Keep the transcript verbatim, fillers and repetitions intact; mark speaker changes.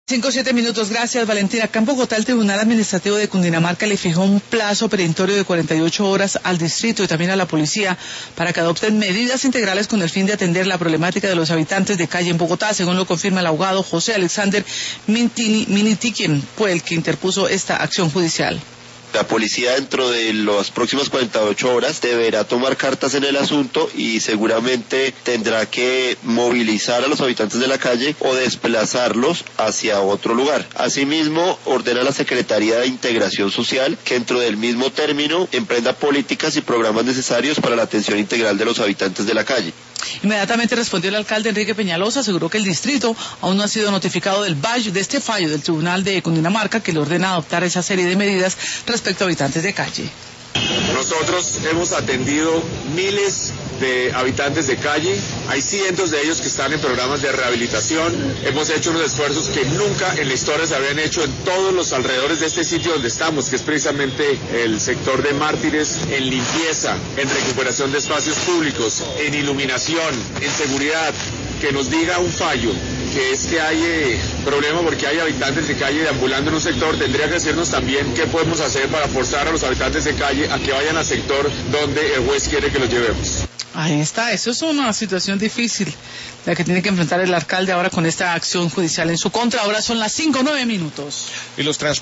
Speaker 1: Cinco, siete minutos, gracias Valentina. Acá en Bogotá, el Tribunal Administrativo de Cundinamarca le fijó un plazo perentorio de cuarenta y ocho horas al distrito y también a la policía para que adopten medidas integrales con el fin de atender la problemática de los habitantes de calle en Bogotá, según lo confirma el abogado José Alexander Mintini, Miniti, quien fue el que interpuso esta acción judicial.
Speaker 2: La policía dentro de las próximas cuarenta y ocho horas deberá tomar cartas en el asunto y seguramente tendrá que movilizar a los habitantes de la calle o desplazarlos hacia otro lugar. Asimismo, ordena a la Secretaría de Integración Social que dentro del mismo término emprenda políticas y programas necesarios para la atención integral de los habitantes de la calle.
Speaker 1: Inmediatamente respondió el alcalde Enrique Peñalosa, aseguró que el distrito aún no ha sido notificado del fallo, de este fallo del Tribunal de Cundinamarca que le ordena adoptar esa serie de medidas respecto a habitantes de calle.
Speaker 3: Nosotros hemos atendido miles de habitantes de calle, hay cientos de ellos que están en programas de rehabilitación, hemos hecho unos esfuerzos que nunca en la historia se habían hecho en todos los alrededores de este sitio donde estamos, que es precisamente el sector de Mártires, en limpieza, en recuperación de espacios públicos, en iluminación, en seguridad. Que nos diga un fallo, que es que hay eh, problema porque hay habitantes de calle deambulando en un sector, tendría que decirnos también qué podemos hacer para forzar a los habitantes de calle a que vayan al sector donde el juez quiere que los llevemos.
Speaker 1: Ahí está, eso es una situación difícil, la que tiene que enfrentar el alcalde ahora con esta acción judicial en su contra. Ahora son las cinco, nueve minutos.
Speaker 4: Y los